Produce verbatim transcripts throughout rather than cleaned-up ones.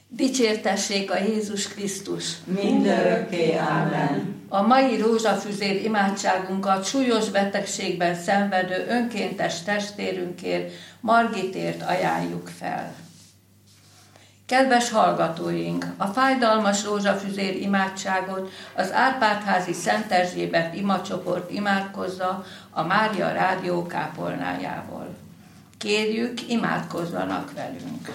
Dicsértessék a Jézus Krisztus! Mindörökké, ámen. A mai rózsafüzér imádságunkat súlyos betegségben szenvedő önkéntes testvérünkért, Margitért ajánljuk fel. Kedves hallgatóink, a fájdalmas rózsafüzér imádságot az Árpád-házi Szent Erzsébet imacsoport imádkozza a Mária Rádió kápolnájával. Kérjük, imádkozzanak velünk!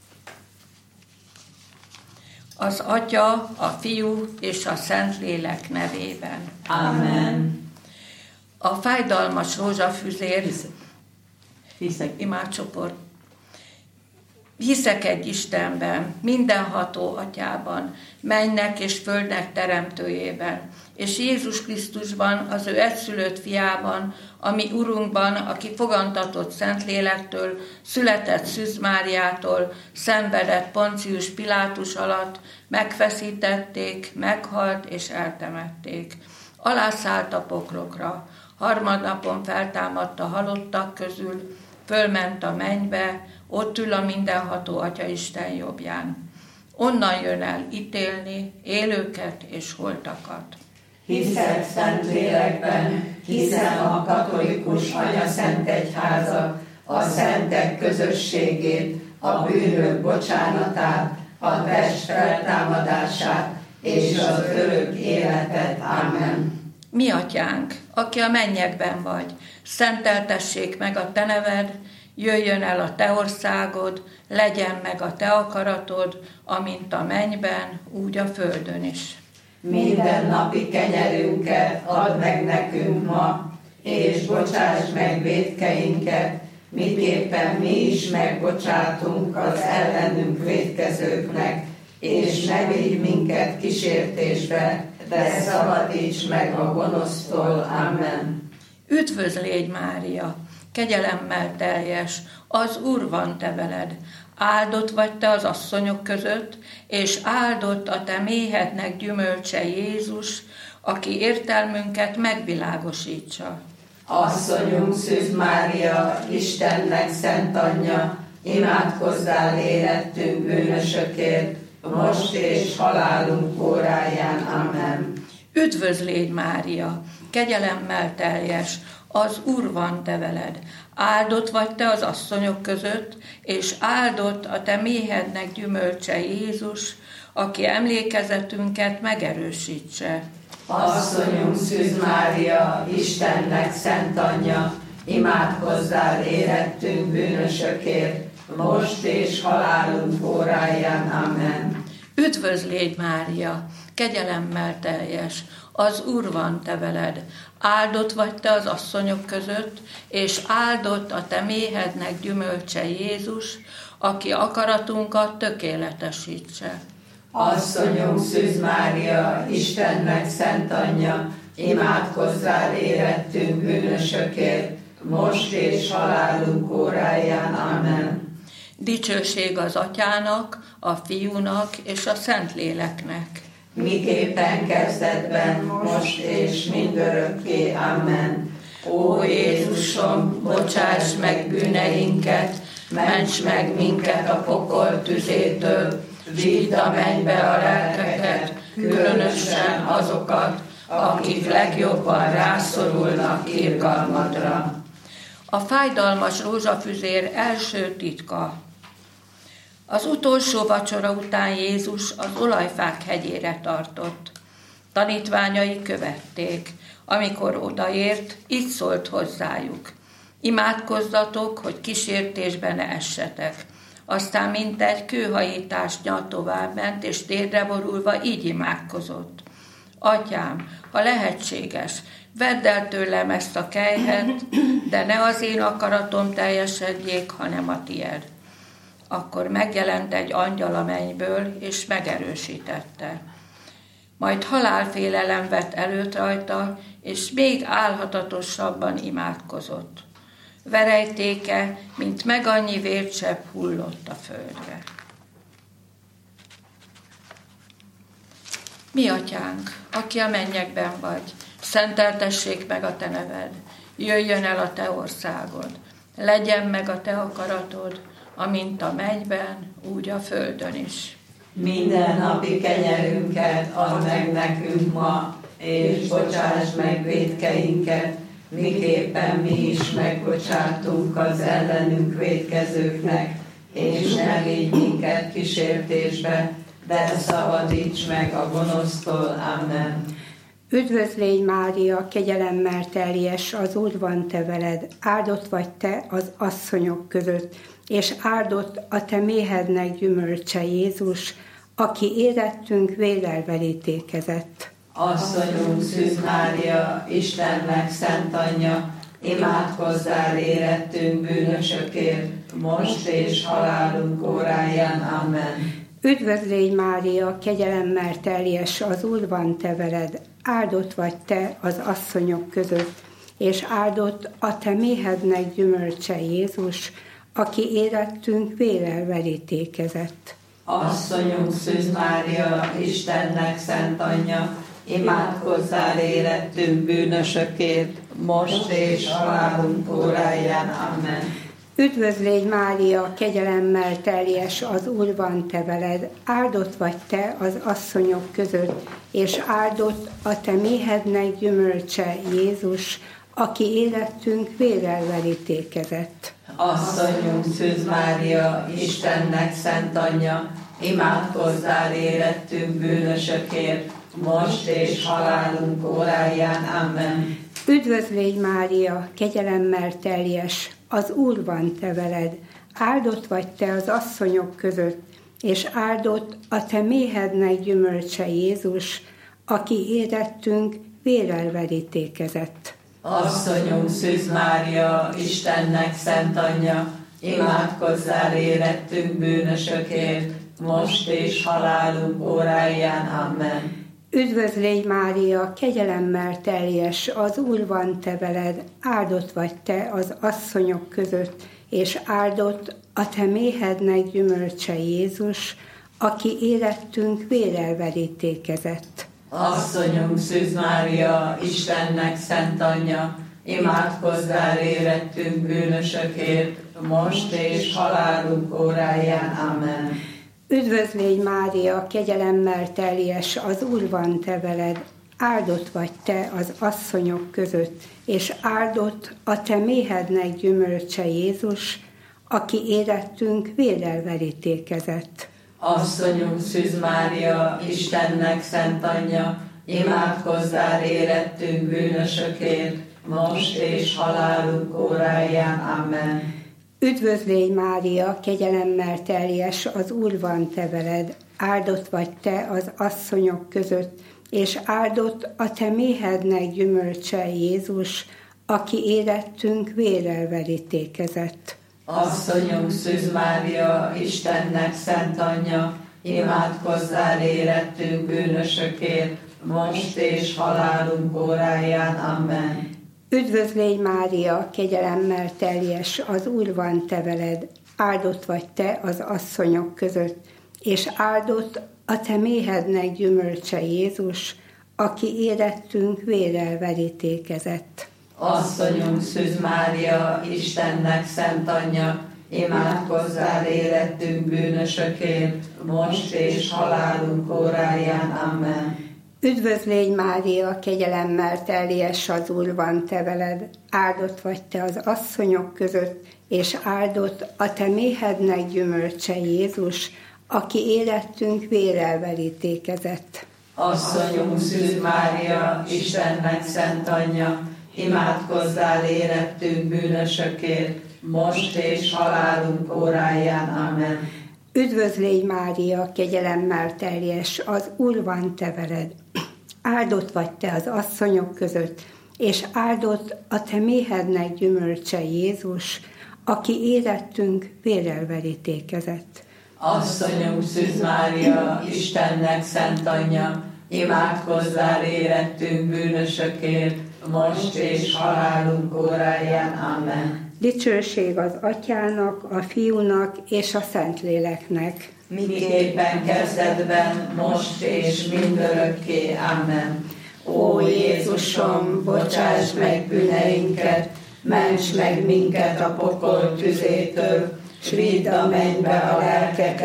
Az Atya, a Fiú és a Szentlélek nevében. Ámen. A fájdalmas rózsafüzér Hiszek. Hiszek. imádcsoport. Hiszek egy Istenben, mindenható Atyában, mennek és földnek teremtőjében, és Jézus Krisztusban, az ő egyszülött fiában, ami Urunkban, aki fogantatott Szentlélektől, született Szűz Máriától, szenvedett Poncius Pilátus alatt, megfeszítették, meghalt és eltemették. Alászállt a pokrokra, harmadnapon feltámadt a halottak közül, fölment a mennybe, ott ül a mindenható Atya Isten jobbján. Onnan jön el ítélni élőket és holtakat. Hiszek Szentlélekben, hiszem a katolikus anyaszentegyházat, a szentek közösségét, a bűnök bocsánatát, a test feltámadását és az örök életet. Ámen. Mi Atyánk, aki a mennyekben vagy, szenteltessék meg a te neved, jöjjön el a te országod, legyen meg a te akaratod, amint a mennyben, úgy a földön is. Minden napi kenyerünket add meg nekünk ma, és bocsáss meg vétkeinket, miképpen mi is megbocsátunk az ellenünk vétkezőknek, és ne vigy minket kísértésbe, de szabadíts meg a gonosztól. Amen. Üdvözlégy, Mária, kegyelemmel teljes, az Úr van te veled, áldott vagy te az asszonyok között, és áldott a te méhednek gyümölcse Jézus, aki értelmünket megvilágosítsa. Asszonyunk Szűz Mária, Istennek szent anyja, imádkozzál érettünk bűnösökért, most és halálunk óráján. Amen. Üdvözlégy, Mária, kegyelemmel teljes, az Úr van te veled, áldott vagy te az asszonyok között, és áldott a te méhednek gyümölcse Jézus, aki emlékezetünket megerősítse. Asszonyunk Szűz Mária, Istennek szent anyja, imádkozzál érettünk bűnösökért, most és halálunk óráján. Amen. Üdvözlégy, Mária, kegyelemmel teljes, az Úr van te veled, áldott vagy te az asszonyok között, és áldott a te méhednek gyümölcse Jézus, aki akaratunkat tökéletesítse. Asszonyunk Szűz Mária, Istennek szent anyja, imádkozzál érettünk bűnösökért, most és halálunk óráján. Amen. Dicsőség az Atyának, a Fiúnak és a Szentléleknek. Miképpen kezdetben, most és mindörökké. Amen. Ó Jézusom, bocsáss meg bűneinket, ments meg minket a pokol tüzétől, vidd a mennybe a lelkeket, különösen azokat, akik legjobban rászorulnak irgalmadra. A fájdalmas rózsafüzér első titka. Az utolsó vacsora után Jézus az olajfák hegyére tartott. Tanítványai követték. Amikor odaért, így szólt hozzájuk: imádkozzatok, hogy kísértésbe ne essetek. Aztán mintegy kőhajítás nyal tovább ment, és térdre borulva így imádkozott: Atyám, ha lehetséges, vedd el tőlem ezt a kelyhet, de ne az én akaratom teljesedjék, hanem a tied. Akkor megjelent egy angyal a mennyből, és megerősítette. Majd halálfélelem vett előtt rajta, és még álhatatosabban imádkozott. Verejtéke, mint meg annyi vércsepp hullott a földre. Mi Atyánk, aki a mennyekben vagy, szenteltessék meg a te neved, jöjjön el a te országod, legyen meg a te akaratod, amint a mennyben, úgy a földön is. Minden napi kenyerünket add meg nekünk ma, és bocsásd meg vétkeinket, miképpen mi is megbocsátunk az ellenünk vétkezőknek, és ne légy minket kísértésbe, de szabadíts meg a gonosztól. Amen. Üdvözlégy Mária, kegyelemmel teljes, az Úr van te veled, áldott vagy te az asszonyok között, és áldott a te méhednek gyümölcse Jézus, aki érettünk vérrel verítékezett. Asszonyunk Szűz Mária, Istennek szent anyja, imádkozzál érettünk bűnösökért, most és halálunk óráján. Amen. Üdvözlégy Mária, kegyelemmel teljes, az Úr van te veled, áldott vagy te az asszonyok között, és áldott a te méhednek gyümölcse Jézus, aki érettünk vérrel verítékezett. Asszonyunk Szűz Mária, Istennek szent anyja, imádkozzál érettünk bűnösökért, most és halálunk óráján. Amen. Üdvözlégy Mária, kegyelemmel teljes, az Úr van te veled, áldott vagy te az asszonyok között, és áldott a te méhednek gyümölcse Jézus, aki érettünk vérrel verítékezett. Asszonyunk Szűz Mária, Istennek szent anyja, imádkozzál érettünk bűnösökért, most és halálunk óráján. Amen. Üdvözlégy Mária, kegyelemmel teljes, az Úr van te veled, áldott vagy te az asszonyok között, és áldott a te méhednek gyümölcse Jézus, aki érettünk vérrel verítékezett. Asszonyunk Szűz Mária, Istennek szent anyja, imádkozzál érettünk bűnösökért, most és halálunk óráján. Amen. Üdvözlégy Mária, kegyelemmel teljes, az Úr van te veled, áldott vagy te az asszonyok között, és áldott a te méhednek gyümölcse Jézus, aki érettünk vérrel verítékezett. Asszonyunk Szűz Mária, Istennek szent anyja, imádkozzál érettünk bűnösökért, most és halálunk óráján. Amen. Üdvözlégy Mária, kegyelemmel teljes, az Úr van te veled, áldott vagy te az asszonyok között, és áldott a te méhednek gyümölcse Jézus, aki érettünk vérrel verítékezett. Asszonyunk Szűz Mária, Istennek szent anyja, imádkozzál érettünk bűnösökért, most és halálunk óráján. Amen. Üdvözlégy Mária, kegyelemmel teljes, az Úr van te veled, áldott vagy te az asszonyok között, és áldott a te méhednek gyümölcse Jézus, aki érettünk vérrel verítékezett. Asszonyunk Szűz Mária, Istennek szent anyja, imádkozzál érettünk bűnösökért, most és halálunk óráján. Amen. Üdvözlégy Mária, kegyelemmel teljes, az Úr van te veled, áldott vagy te az asszonyok között, és áldott a te méhednek gyümölcse Jézus, aki érettünk vérrel verítékezett. Asszonyunk Szűz Mária, Istennek szent anyja, imádkozzál érettünk bűnösökért, most és halálunk óráján. Amen. Üdvözlégy Mária, kegyelemmel teljes, az Úr van te veled, áldott vagy te az asszonyok között, és áldott a te méhednek gyümölcse Jézus, aki érettünk vérrel verítékezett. Asszonyunk Szűz Mária, Istennek szent anyja, imádkozzál érettünk bűnösökért, most és halálunk óráján. Amen. Üdvözlégy Mária, kegyelemmel teljes, az Úr van te veled, áldott vagy te az asszonyok között, és áldott a te méhednek gyümölcse Jézus, aki érettünk vérrel verítékezett. Asszonyunk Szűz Mária, Istennek szent anyja, imádkozzál érettünk bűnösökért, most és halálunk óráján. Amen. Dicsőség az Atyának, a Fiúnak és a Szentléleknek. Miképpen kezdetben, most és mindörökké. Amen. Ó Jézusom, bocsáss meg bűneinket, ments meg minket a pokol tüzétől, s vidd a mennybe a lelkeket,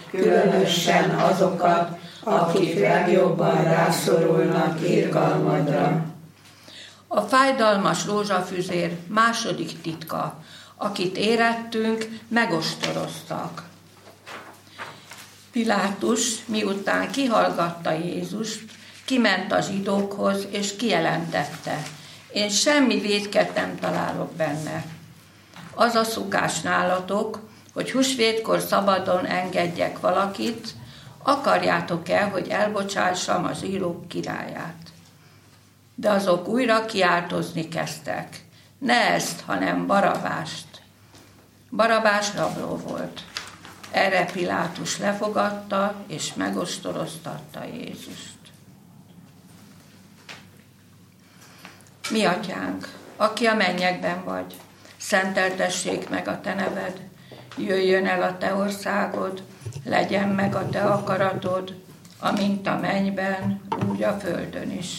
különösen azokat, akik legjobban rászorulnak irgalmadra. A fájdalmas rózsafüzér második titka, akit érettünk, megostoroztak. Pilátus, miután kihallgatta Jézust, kiment a zsidókhoz, és kijelentette: én semmi vétket nem találok benne. Az a szokás nálatok, hogy húsvétkor szabadon engedjek valakit, akarjátok-e, hogy elbocsássam a zsidók királyát? De azok újra kiáltozni kezdtek: ne ezt, hanem Barabást. Barabás rabló volt. Erre Pilátus lefogadta, és megostoroztatta Jézust. Mi atyánk, aki a mennyekben vagy, szenteltessék meg a te neved, jöjjön el a te országod, legyen meg a te akaratod, amint a mennyben, úgy a földön is.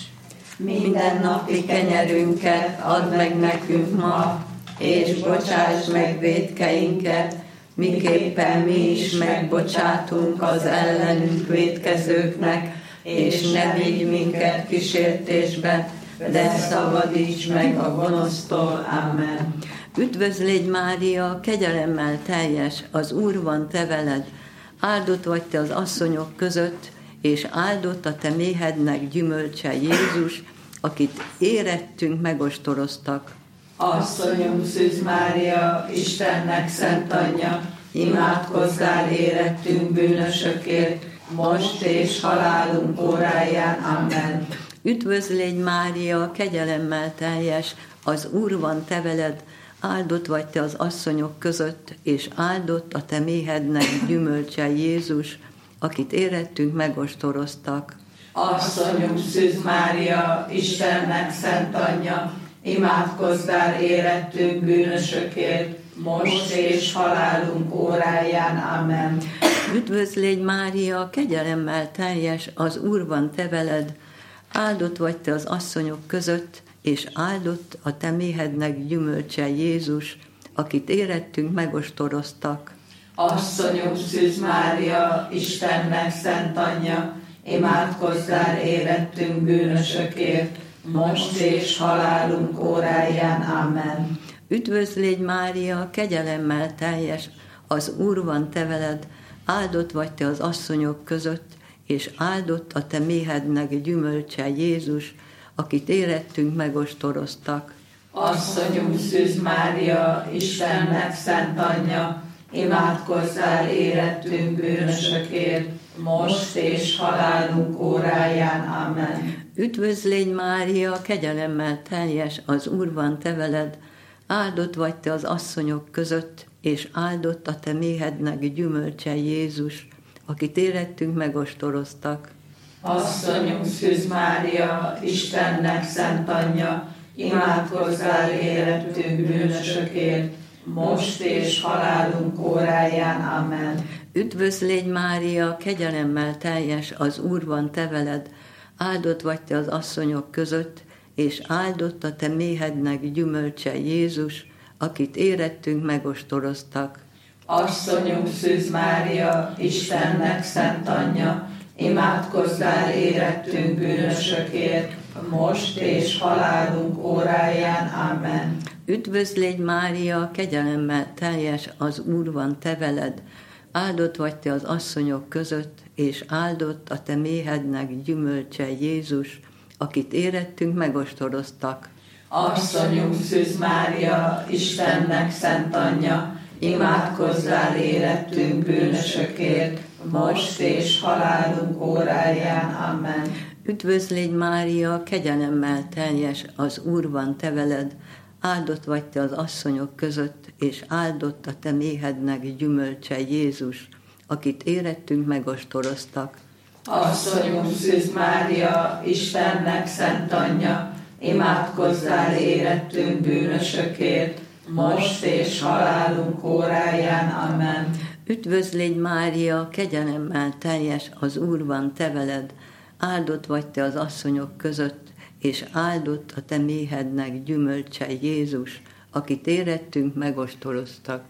Minden napi kenyerünket add meg nekünk ma, és bocsásd meg vétkeinket, miképpen mi is megbocsátunk az ellenünk vétkezőknek, és ne vigy minket kísértésbe, de szabadíts meg a gonosztól. Amen. Üdvözlégy Mária, kegyelemmel teljes, az Úr van te veled, áldott vagy te az asszonyok között, és áldott a te méhednek gyümölcse Jézus, akit érettünk megostoroztak. Asszonyom Szűz Mária, Istennek szent anyja, imádkozzál érettünk bűnösökért, most és halálunk óráján. Amen. Üdvözlégy Mária, kegyelemmel teljes, az Úr van te veled, áldott vagy te az asszonyok között, és áldott a te méhednek gyümölcse Jézus, akit érettünk megostoroztak. Asszonyom Szűz Mária, Istennek szent anyja, imádkozzál érettünk bűnösökért, most és halálunk óráján. Amen. Üdvözlégy Mária, kegyelemmel teljes, az Úr van te veled, áldott vagy te az asszonyok között, és áldott a te méhednek gyümölcse Jézus, akit érettünk megostoroztak. Asszonyom Szűz Mária, Istennek szent anyja, imádkozzál érettünk bűnösökért, most és halálunk óráján. Amen. Üdvözlégy Mária, kegyelemmel teljes, az Úr van te veled, áldott vagy te az asszonyok között, és áldott a te méhednek gyümölcse Jézus, akit érettünk megostoroztak. Asszonyom Szűz Mária, Istennek szent anyja, imádkozzál érettünk bűnösökért, most és halálunk óráján. Amen. Üdvözlégy Mária, kegyelemmel teljes, az Úr van te veled, áldott vagy te az asszonyok között, és áldott a te méhednek gyümölcse Jézus, akit érettünk megostoroztak. Asszonyom Szűz Mária, Istennek szent anyja, imádkozzál érettünk bűnösökért, most és halálunk óráján. Amen. Üdvözlégy Mária, kegyelemmel teljes, az Úr van te veled, áldott vagy te az asszonyok között, és áldott a te méhednek gyümölcse Jézus, akit érettünk megostoroztak. Asszonyom Szűz Mária, Istennek szent anyja, imádkozzál érettünk bűnösökért, most és halálunk óráján. Amen. Üdvözlégy Mária, kegyelemmel teljes, az Úr van te veled, áldott vagy te az asszonyok között, és áldott a te méhednek gyümölcse Jézus, akit érettünk megostoroztak. Asszonyom Szűz Mária, Istennek szent anyja, imádkozzál érettünk bűnösökért, most és halálunk óráján. Amen. Üdvözlégy Mária, kegyelemmel teljes, az Úr van te veled, áldott vagy te az asszonyok között, és áldott a te méhednek gyümölcse Jézus, akit érettünk megostoroztak. Asszonyom Szűz Mária, Istennek szent anyja, imádkozzál érettünk bűnösökért, most és halálunk óráján. Amen. Üdvözlégy Mária, kegyelemmel teljes, az Úr van te veled, áldott vagy te az asszonyok között, és áldott a te méhednek gyümölcse Jézus, akit érettünk megostoroztak.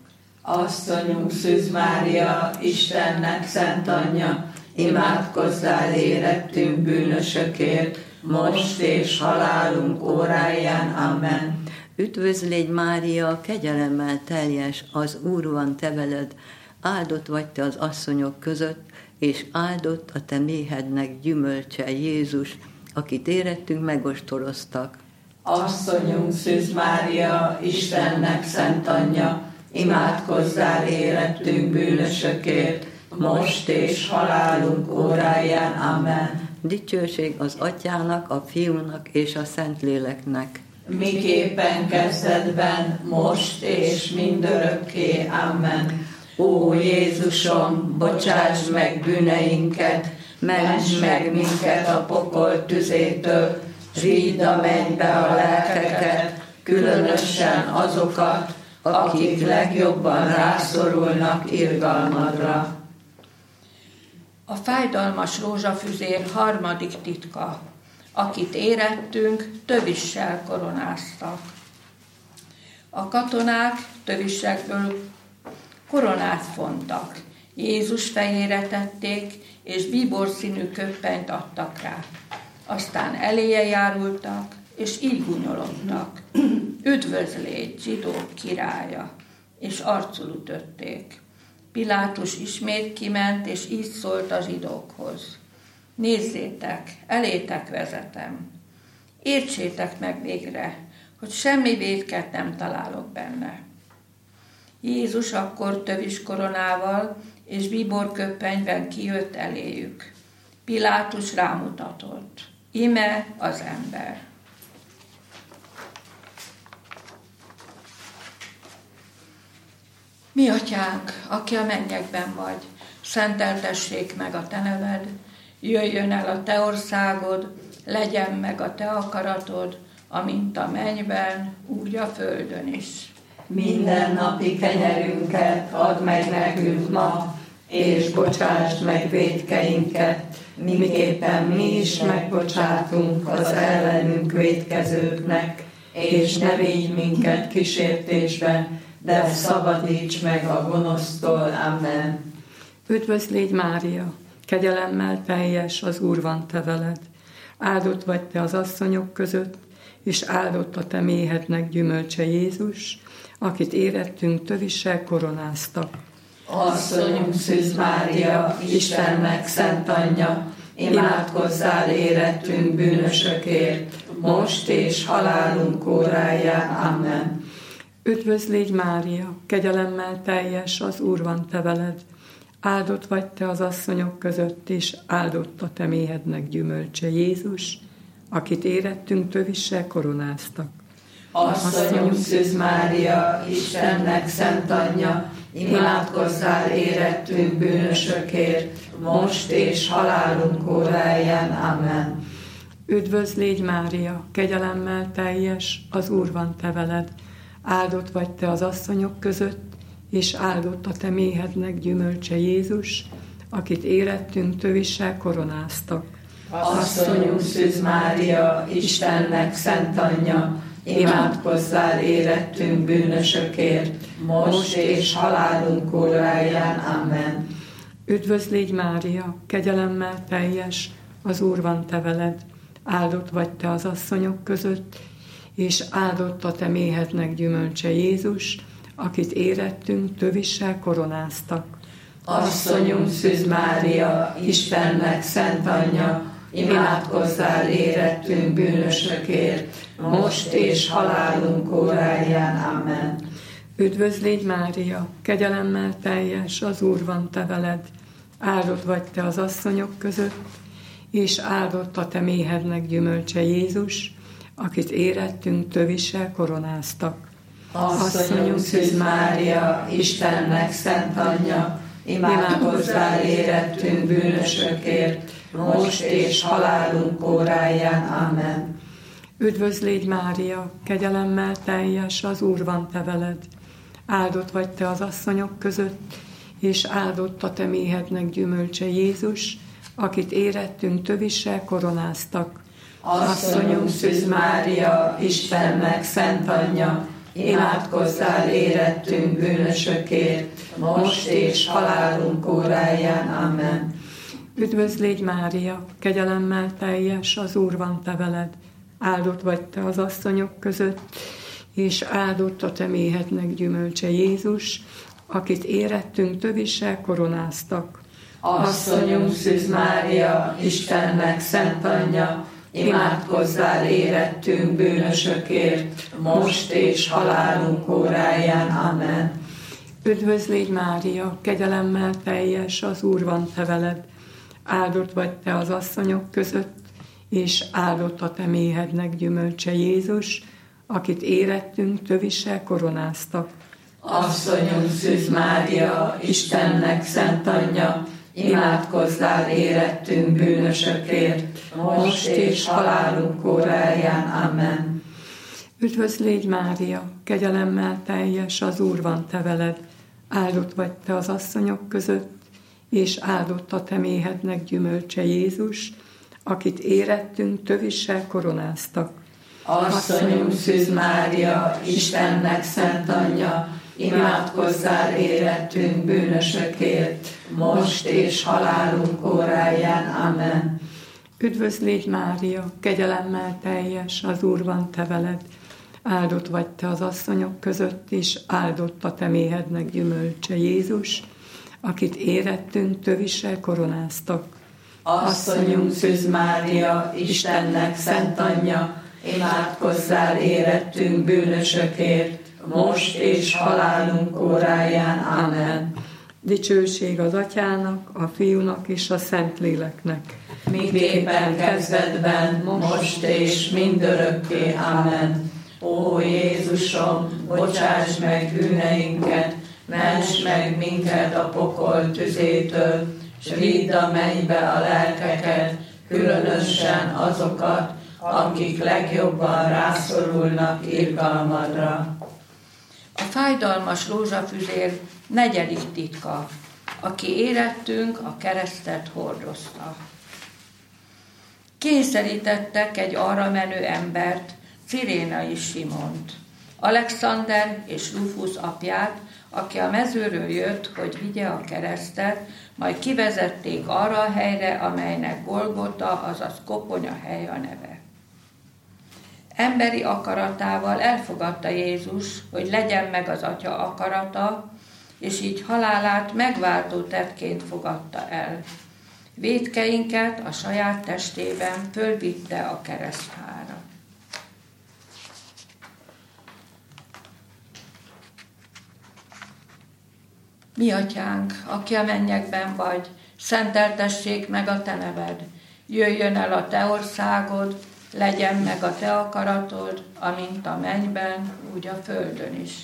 Asszonyunk Szűz Mária, Istennek szent anyja, imádkozzál érettünk bűnösökért, most és halálunk óráján. Amen. Üdvözlégy Mária, kegyelemmel teljes, az Úr van te veled, áldott vagy te az asszonyok között, és áldott a te méhednek gyümölcse Jézus, akit érettünk megostoroztak. Asszonyunk Szűz Mária, Istennek szent anyja, imádkozzál érettünk bűnösökért, most és halálunk óráján. Amen. Dicsőség az Atyának, a Fiúnak és a Szentléleknek. Miképpen kezdetben, most és mindörökké. Amen. Ó Jézusom, bocsáss meg bűneinket, ments meg minket a pokol tüzétől, vidd a mennybe a lelkeket, különösen azokat, akik legjobban rászorulnak irgalmadra. A fájdalmas rózsafüzér harmadik titka, akit érettünk, tövissel koronáztak. A katonák tövisekből koronát fontak, Jézus fejére tették, és bíborszínű köppenyt adtak rá. Aztán eléje járultak, és így gúnyologtak. Üdvözlégy, zsidók királya! És arcul ütötték. Pilátus ismét kiment, és így szólt a zsidókhoz. Nézzétek, elétek vezetem. Értsétek meg végre, hogy semmi vétket nem találok benne. Jézus akkor tövis koronával és bíborköppenyben kijött eléjük. Pilátus rámutatott. Ime az ember. Mi atyánk, aki a mennyekben vagy, szenteltessék meg a te neved, jöjjön el a te országod, legyen meg a te akaratod, amint a mennyben, úgy a földön is. Minden napi kenyerünket add meg nekünk ma, és bocsásd meg vétkeinket, miképpen mi is megbocsátunk az ellenünk vétkezőknek, és ne vigy minket kísértésbe, de szabadíts meg a gonosztól. Amen. Üdvözlégy Mária, kegyelemmel teljes, az Úr van te veled. Áldott vagy te az asszonyok között, és áldott a te méhednek gyümölcse Jézus, akit érettünk tövissel koronáztak. Asszonyunk Szűz Mária, Istennek szent anyja, imádkozzál érettünk bűnösökért, most és halálunk óráján. Amen. Üdvözlégy Mária, kegyelemmel teljes, az Úr van te veled. Áldott vagy te az asszonyok között, és áldott a te méhednek gyümölcse Jézus, akit érettünk tövissel koronáztak. Asszonyunk Szűz Mária, Istennek szent anyja, imádkozzál érettünk bűnösökért, most és halálunk óráján. Amen. Üdvözlégy Mária, kegyelemmel teljes, az Úr van te veled. Áldott vagy te az asszonyok között, és áldott a te méhednek gyümölcse Jézus, akit érettünk tövissel koronáztak. Asszonyunk Szűz Mária, Istennek szent anyja, imádkozzál érettünk bűnösökért, most és halálunk óráján. Amen. Üdvözlégy Mária, kegyelemmel teljes, az Úr van te veled. Áldott vagy te az asszonyok között, és áldott a te méhednek gyümölcse Jézus, akit érettünk tövissel koronáztak. Asszonyunk Szűz Mária, Istennek szent anyja, imádkozzál érettünk bűnösökért, most és halálunk óráján. Amen. Üdvözlégy Mária, kegyelemmel teljes, az Úr van te veled. Áldott vagy te az asszonyok között, és áldott a te méhednek gyümölcse Jézus, akit érettünk tövissel koronáztak. Asszonyunk Szűz Mária, Istennek szent anyja, imádkozzál érettünk bűnösökért, most és halálunk óráján. Amen. Üdvözlégy Mária, kegyelemmel teljes, az Úr van te veled. Áldott vagy te az asszonyok között, és áldott a te méhednek gyümölcse Jézus, akit érettünk tövissel koronáztak. Asszonyunk Szűz Mária, Istennek szent anyja, imádkozzál érettünk bűnösökért, most és halálunk óráján. Amen. Üdvözl légy Mária, kegyelemmel teljes, az Úr van te veled. Áldott vagy te az asszonyok között, és áldott a te méhednek gyümölcse Jézus, akit érettünk tövissel koronáztak. Asszonyunk Szűz Mária, Istennek szent anyja, imádkozzál érettünk bűnösökért, most és halálunk óráján. Amen. Üdvözl légy Mária, kegyelemmel teljes, az Úr van te veled. Áldott vagy te az asszonyok között, és áldott a te méhednek gyümölcse Jézus, akit érettünk tövissel koronáztak. Asszonyunk Szűz Mária, Istennek szent anyja, imádkozzál érettünk bűnösökért, most és halálunk óráján. Amen. Üdvözl légy Mária, kegyelemmel teljes, az Úr van te veled. Áldott vagy te az asszonyok között, és áldott a te méhednek gyümölcse Jézus, akit érettünk tövissel koronáztak. Asszonyunk Szűz Mária, Istennek szent anyja, imádkozzál érettünk bűnösökért, most és halálunk óráján. Amen. Üdvözl légy Mária, kegyelemmel teljes, az Úr van te veled. Áldott vagy te az asszonyok között, és áldott a te méhednek gyümölcse Jézus, akit érettünk tövissel koronáztak. Asszonyunk Szűz Mária, Istennek szent anyja, imádkozzál érettünk bűnösökért, most és halálunk óráján. Amen. Dicsőség az Atyának, a Fiúnak és a Szentléleknek. Miképpen kezdetben, most és mindörökké. Amen. Ó Jézusom, bocsáss meg bűneinket, ments meg minket a pokol tüzétől, s vidd a mennybe a lelkeket, különösen azokat, akik legjobban rászorulnak irgalmadra. A fájdalmas rózsafüzér negyedik titka, aki érettünk a keresztet hordozta. Kényszerítettek egy arra menő embert, Cirénai Simont, Alexander és Rufus apját, aki a mezőről jött, hogy vigye a keresztet, majd kivezették arra a helyre, amelynek Golgota, azaz koponyahely a neve. Emberi akaratával elfogadta Jézus, hogy legyen meg az Atya akarata, és így halálát megváltó tettként fogadta el. Vétkeinket a saját testében fölvitte a kereszthára. Mi Atyánk, aki a mennyekben vagy, szenteltessék meg a te neved. Jöjjön el a te országod, legyen meg a te akaratod, amint a mennyben, úgy a földön is.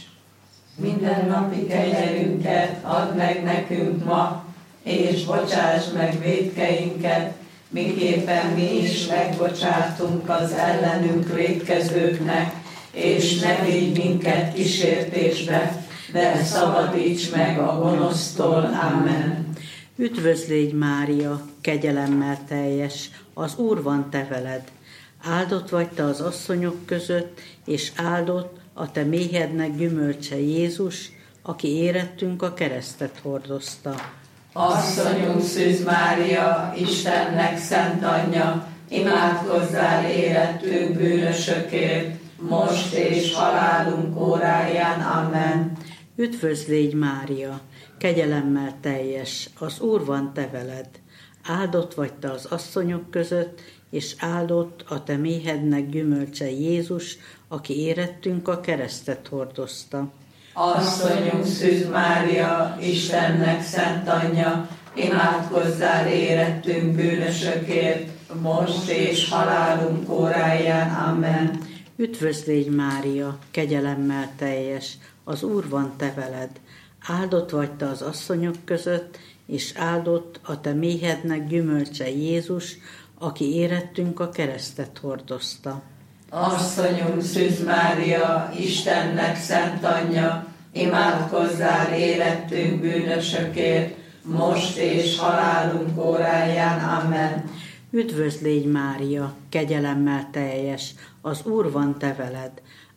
Minden napi kenyerünket add meg nekünk ma, és bocsáss meg vétkeinket, miképpen mi is megbocsátunk az ellenünk vétkezőknek, és ne vigy minket kísértésbe, de szabadíts meg a gonosztól. Amen. Üdvözl légy Mária, kegyelemmel teljes, az Úr van te veled. Áldott vagy te az asszonyok között, és áldott a te méhednek gyümölcse Jézus, aki érettünk a keresztet hordozta. Asszonyunk Szűz Mária, Istennek szent anyja, imádkozzál érettünk bűnösökért, most és halálunk óráján. Amen. Üdvözl légy Mária, kegyelemmel teljes, az Úr van te veled. Áldott vagy te az asszonyok között, és áldott a te méhednek gyümölcse Jézus, aki érettünk a keresztet hordozta. Asszonyunk Szűz Mária, Istennek szent anyja, imádkozzál érettünk bűnösökért, most és halálunk óráján. Amen. Üdvözl légy Mária, kegyelemmel teljes, az Úr van te veled. Áldott vagy te az asszonyok között, és áldott a te méhednek gyümölcse Jézus, aki érettünk a keresztet hordozta. Asszonyunk Szűz Mária, Istennek szent anyja, imádkozzál érettünk bűnösökért, most és halálunk óráján. Amen. Üdvözl légy Mária, kegyelemmel teljes, az Úr van te veled.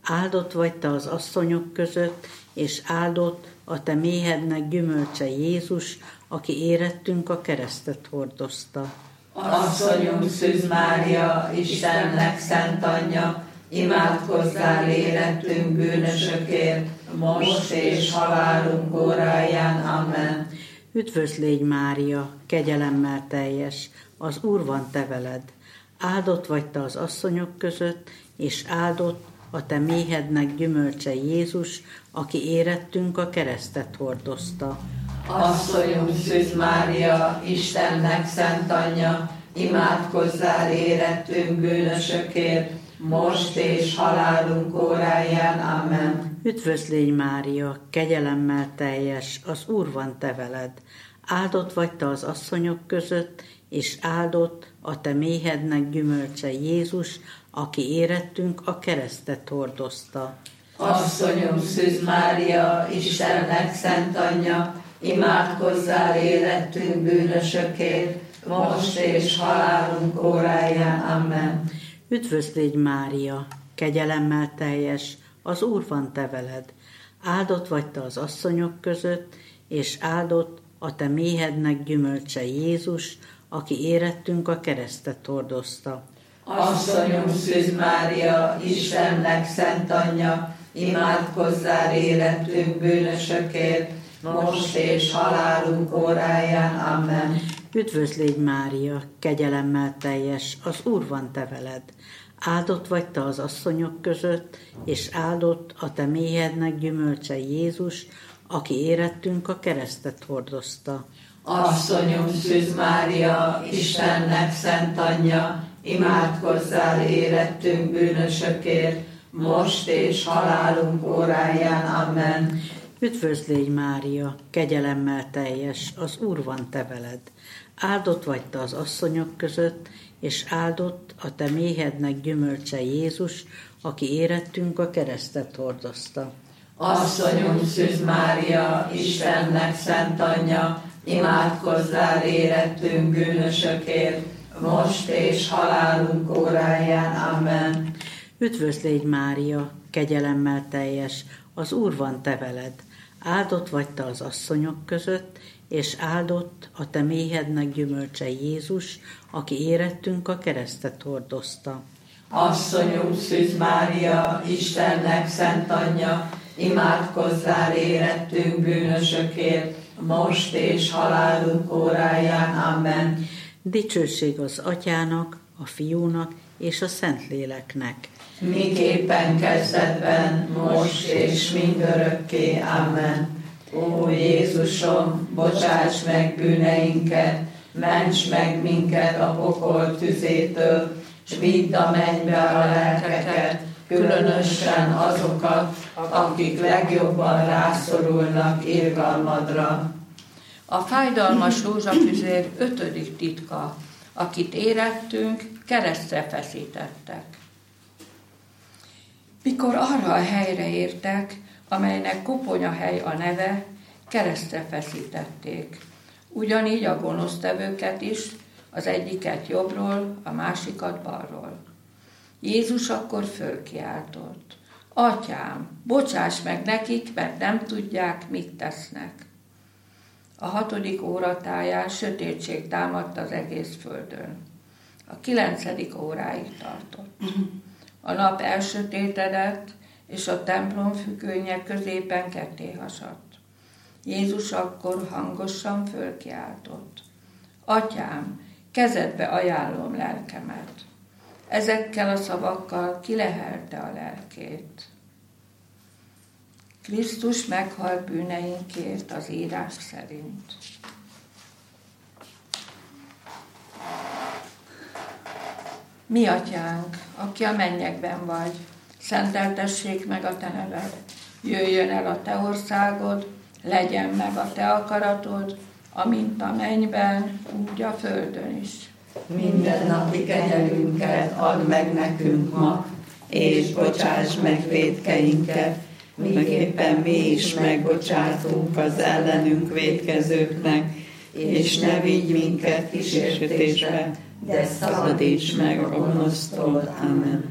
Áldott vagy te az asszonyok között, és áldott a te méhednek gyümölcse Jézus, aki érettünk a keresztet hordozta. Asszonyunk Szűz Mária, Istennek szent anyja, imádkozzál érettünk bűnösökért, most és halálunk óráján. Amen. Üdvözl légy Mária, kegyelemmel teljes, az Úr van te veled. Áldott vagy te az asszonyok között, és áldott a te méhednek gyümölcse Jézus, aki érettünk a keresztet hordozta. Asszonyunk Szűz Mária, Istennek szent anyja, imádkozzál érettünk bűnösökért, most és halálunk óráján. Amen. Üdvözl légy Mária, kegyelemmel teljes, az Úr van te veled. Áldott vagy te az asszonyok között, és áldott a te méhednek gyümölcse Jézus, aki érettünk a keresztet hordozta. Asszonyunk Szűz Mária, Istennek szent anyja, imádkozzál érettünk bűnösökért, most és halálunk óráján. Amen. Üdvözl légy Mária, kegyelemmel teljes, az Úr van te veled. Áldott vagy te az asszonyok között, és áldott a te méhednek gyümölcse Jézus, aki érettünk a keresztet hordozta. Asszonyunk Szűz Mária, Istennek szent anyja, imádkozzál érettünk bűnösökért, most és halálunk óráján. Amen. Üdvözl légy Mária, kegyelemmel teljes, az Úr van te veled. Áldott vagy te az asszonyok között, és áldott a te méhednek gyümölcse Jézus, aki érettünk a keresztet hordozta. Asszonyunk Szűz Mária, Istennek szent anyja, imádkozzál érettünk bűnösökért, most és halálunk óráján. Amen. Üdvözl légy Mária, kegyelemmel teljes, az Úr van te veled. Áldott vagy te az asszonyok között, és áldott a te méhednek gyümölcse Jézus, aki érettünk a keresztet hordozta. Asszonyunk Szűz Mária, Istennek szent anyja, imádkozzál érettünk bűnösökért, most és halálunk óráján. Amen. Üdvözl légy Mária, kegyelemmel teljes, az Úr van te veled. Áldott vagy te az asszonyok között, és áldott a te méhednek gyümölcse Jézus, aki érettünk a keresztet hordozta. Asszonyunk Szűz Mária, Istennek szent anyja, imádkozzál érettünk bűnösökért, most és halálunk óráján. Amen. Dicsőség az Atyának, a Fiúnak és a Szentléleknek. Miképpen kezdetben, most és mindörökké. Amen. Ó Jézusom, bocsáss meg bűneinket, ments meg minket a pokol tüzétől, s vidd a mennybe a lelkeket, különösen azokat, akik legjobban rászorulnak irgalmadra. A fájdalmas rózsafüzér ötödik titka, akit érettünk, keresztre feszítettek. Mikor arra a helyre értek, amelynek koponyahely a neve, keresztre feszítették. Ugyanígy a gonosztevőket is, az egyiket jobbról, a másikat balról. Jézus akkor fölkiáltott: Atyám, bocsáss meg nekik, mert nem tudják, mit tesznek. A hatodik óratáján sötétség támadt az egész földön. A kilencedik óráig tartott. A nap elsötétedett, és a templom függönye középen ketté hasadt. Jézus akkor hangosan fölkiáltott: Atyám, kezedbe ajánlom lelkemet. Ezekkel a szavakkal kilehelte a lelkét. Krisztus meghalt bűneinkért az írás szerint. Mi atyánk, aki a mennyekben vagy, szenteltessék meg a te neved. Jöjjön el a te országod, legyen meg a te akaratod, amint a mennyben, úgy a földön is. Mindennapi kenyerünket add meg nekünk ma, és bocsáss meg vétkeinket, miképpen mi is megbocsátunk az ellenünk vétkezőknek, és ne vigy minket kísértésbe, de szabadíts meg a gonosztól. Amen.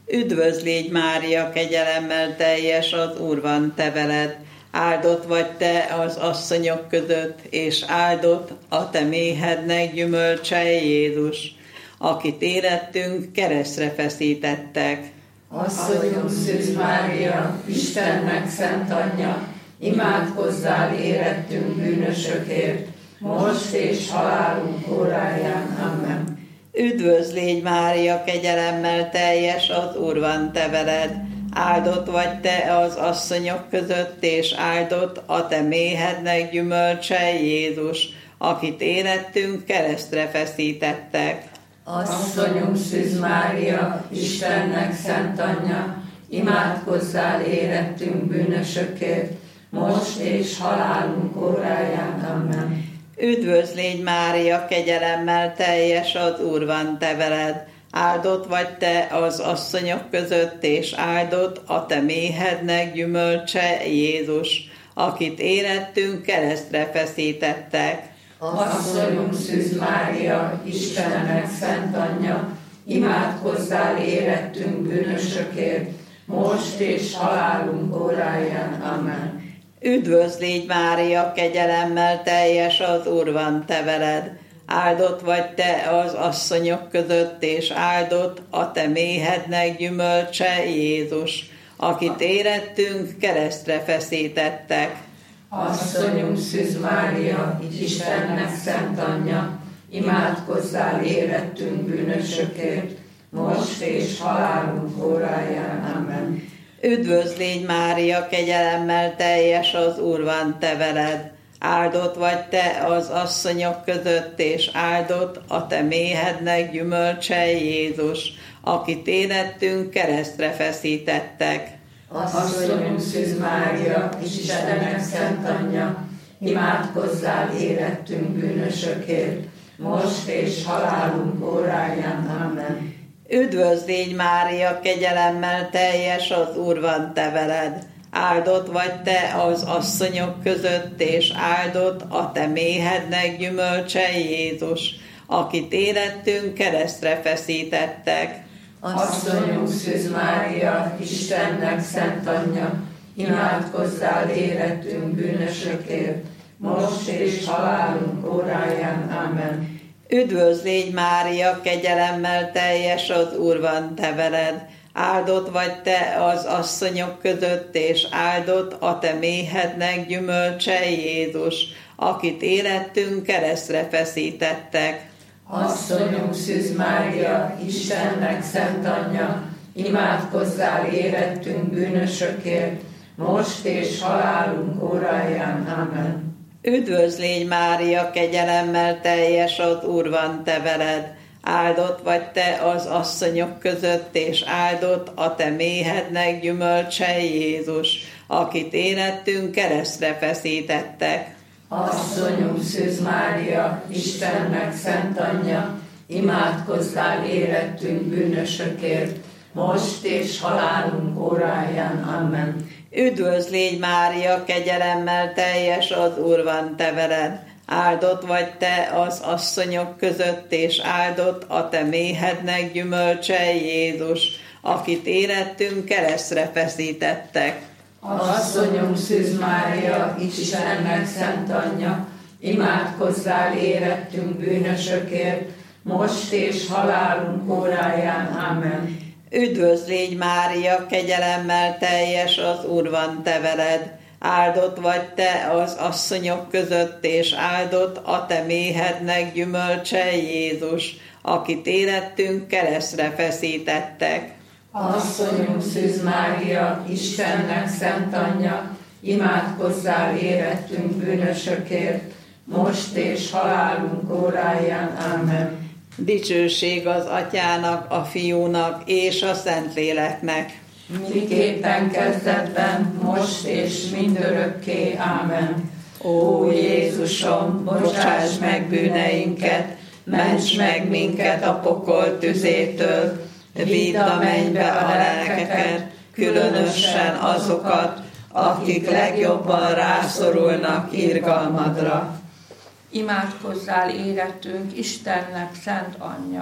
Üdvözl légy Mária, kegyelemmel teljes, az Úr van te veled. Áldott vagy te az asszonyok között, és áldott a te méhednek gyümölcse Jézus, akit életünk keresztre feszítettek. Asszonyunk Szűz Mária, Istennek szent anyja, imádkozzál érettünk bűnösökért, most és halálunk óráján. Amen. Üdvözl légy Mária, kegyelemmel teljes, az Úr van te veled. Áldott vagy te az asszonyok között, és áldott a te méhednek gyümölcse Jézus, akit életünk keresztre feszítettek. Asszonyunk Szűz Mária, Istennek szent anyja, imádkozzál érettünk bűnösökért, most és halálunk óráján. Amen. Üdvözl légy Mária, kegyelemmel teljes, az Úr van te veled. Áldott vagy te az asszonyok között, és áldott a te méhednek gyümölcse Jézus, akit életünk keresztre feszítettek. Asszonyunk Szűz Mária, Istennek szent anyja, imádkozzál érettünk bűnösökért, most és halálunk óráján. Amen. Üdvözl légy Mária, kegyelemmel teljes, az Úr van te veled. Áldott vagy te az asszonyok között, és áldott a te méhednek gyümölcse Jézus, akit érettünk keresztre feszítettek. Asszonyunk Szűz Mária, Istennek szent anyja, imádkozzál érettünk bűnösökért, most és halálunk óráján. Amen. Üdvözl légy Mária, kegyelemmel teljes, az Úr van te veled. Áldott vagy te az asszonyok között, és áldott a te méhednek gyümölcse Jézus, akit életünk keresztre feszítettek. Asszonyunk Szűz Mária, Istennek szent anyja, imádkozzál érettünk bűnösökért, most és halálunk óráján. Amen. Üdvözl légy Mária, kegyelemmel teljes, az Úr van te veled. Áldott vagy te az asszonyok között, és áldott a te méhednek gyümölcse Jézus, akit életünk keresztre feszítettek. Asszonyunk Szűz Mária, Istennek szent anyja, imádkozzál érettünk bűnösökért, most és halálunk óráján. Amen. Üdvözl légy Mária, kegyelemmel teljes, az Úr van te veled. Áldott vagy te az asszonyok között, és áldott a te méhednek gyümölcse Jézus, akit életünk keresztre feszítettek. Asszonyunk Szűz Mária, Istennek szent anyja, imádkozzál érettünk bűnösökért, most és halálunk óráján. Amen. Üdvözl légy Mária, kegyelemmel teljes, az Úr van te veled. Áldott vagy te az asszonyok között, és áldott a te méhednek gyümölcse Jézus, akit életünk keresztre feszítettek. Asszonyunk Szűz Mária, Istennek szent anyja, imádkozzál érettünk bűnösökért, most és halálunk óráján. Amen. Üdvözl légy Mária, kegyelemmel teljes, az Úr van te veled. Áldott vagy te az asszonyok között, és áldott a te méhednek gyümölcse Jézus, akit életünk keresztre feszítettek. Asszonyunk Szűz Mária, Istennek szent anyja, imádkozzál érettünk bűnösökért, most és halálunk óráján. Amen. Üdvözl légy Mária, kegyelemmel teljes, az Úr van te veled. Áldott vagy te az asszonyok között, és áldott a te méhednek gyümölcse Jézus, akit életünk keresztre feszítettek. Asszonyunk Szűz Mária, Istennek szent anyja, imádkozzál érettünk bűnösökért, most és halálunk óráján. Amen. Dicsőség az Atyának, a Fiúnak és a Szentléleknek. Miképpen kezdetben, most és mindörökké. Amen. Ó Jézusom, bocsáss meg bűneinket, ments meg minket a pokol tüzétől, vidd a mennybe a lelkeket, különösen azokat, akik legjobban rászorulnak irgalmadra. Imádkozzál érettünk Istennek szent anyja.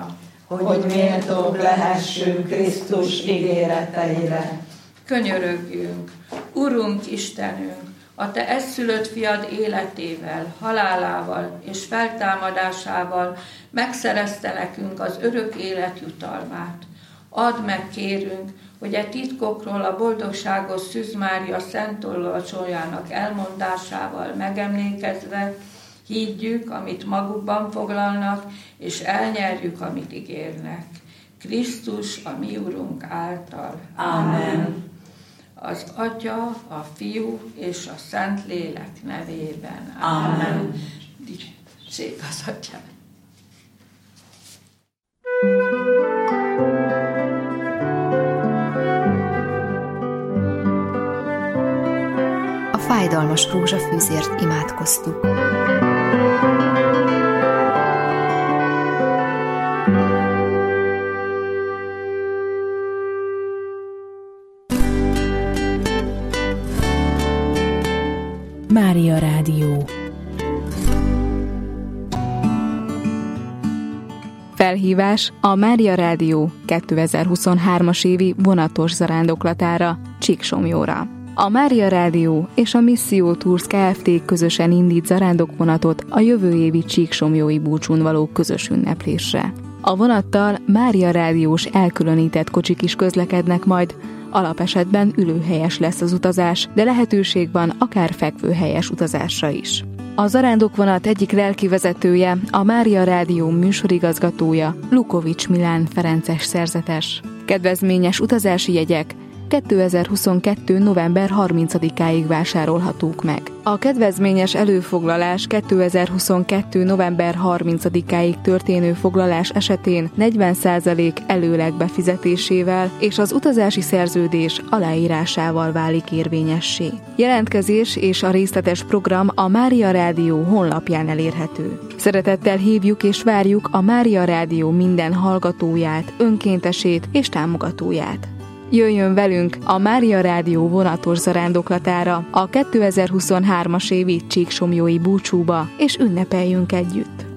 hogy méltók lehessünk Krisztus ígéreteire. Könyörögjünk, Urunk Istenünk, a Te egyszülött fiad életével, halálával és feltámadásával megszerezte nekünk az örök élet jutalmát. Add meg, kérünk, hogy e titkokról a boldogságos Szűz Mária szent tolvacsójának elmondásával megemlékezve higgyük, amit magukban foglalnak, és elnyerjük, amit ígérnek. Krisztus, a mi Urunk által. Amen. Az Atya, a Fiú és a Szentlélek nevében. Amen. Dicség az Atyát. A fájdalmas rózsafűzért imádkoztuk. Mária Rádió. Felhívás a Mária Rádió kétezer-huszonhármas évi vonatos zarándoklatára, Csíksomlyóra. A Mária Rádió és a Misszió Tours Kft. Közösen indít zarándokvonatot a jövő évi csíksomlyói búcsún való közös ünneplésre. A vonattal Mária Rádiós elkülönített kocsik is közlekednek majd, alapesetben ülőhelyes lesz az utazás, de lehetőség van akár fekvőhelyes utazásra is. A zarándokvonat egyik lelkivezetője, a Mária Rádió műsorigazgatója, Lukovics Milán Ferences szerzetes. Kedvezményes utazási jegyek kétezer-huszonkettő. november harmincadikáig vásárolhatók meg. A kedvezményes előfoglalás kétezer-huszonkettő. november harmincadikáig történő foglalás esetén negyven százalék előleg befizetésével és az utazási szerződés aláírásával válik érvényessé. Jelentkezés és a részletes program a Mária Rádió honlapján elérhető. Szeretettel hívjuk és várjuk a Mária Rádió minden hallgatóját, önkéntesét és támogatóját. Jöjjön velünk a Mária Rádió vonatos zarándoklatára, a kétezer-huszonhármas évi csíksomlyói búcsúba, és ünnepeljünk együtt!